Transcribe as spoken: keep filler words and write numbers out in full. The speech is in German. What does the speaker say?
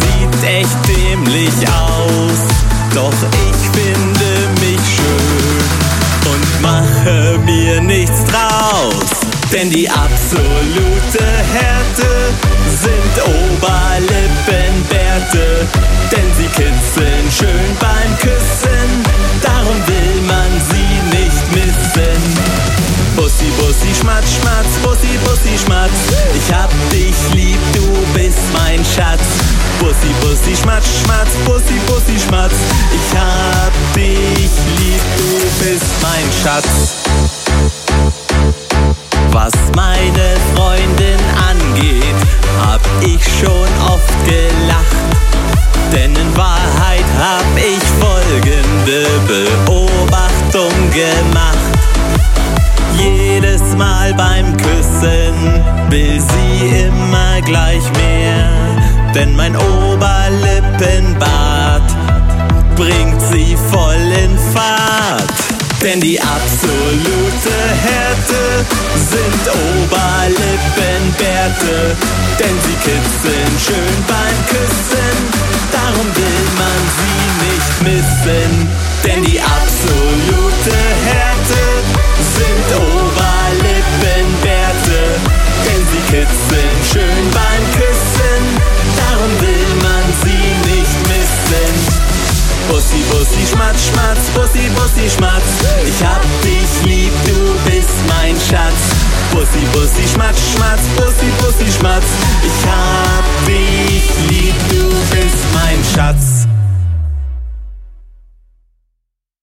sieht echt dämlich aus, doch ich finde mich schön und mache mir nichts draus. Denn die absolute Härte sind Oberlippenbärte, denn sie kitzeln schön beim Küssen, darum will man sie nicht missen. Bussi, Bussi, Schmatz, Schmatz, Bussi, Bussi, Schmatz, ich hab dich lieb, du bist mein Schatz. Bussi, Bussi, Schmatz, Schmatz, Bussi, Bussi, Schmatz, ich hab dich lieb, du bist mein Schatz. Was meine Freundin angeht, hab ich schon oft gelacht, denn in Wahrheit hab ich folgende Beobachtung gemacht. Jedes Mal beim Küssen will sie immer gleich mehr, denn mein Oberlippenbart bringt sie voll in Fahrt. Denn die absolute Härte sind Oberlippenbärte, denn sie kitzeln schön beim Küssen, darum will man sie nicht missen. Denn die absolute Härte sind Oberlippenbärte, denn sie kitzeln schön beim Küssen, darum will man sie nicht missen. Bussi, Bussi, Schmatz, Schmatz, Bussi, Bussi, Schmatz, ich hab dich lieb, du bist mein Schatz. Bussi, Bussi, Schmatz, Schmatz, Bussi, Bussi, Schmatz, ich hab dich lieb.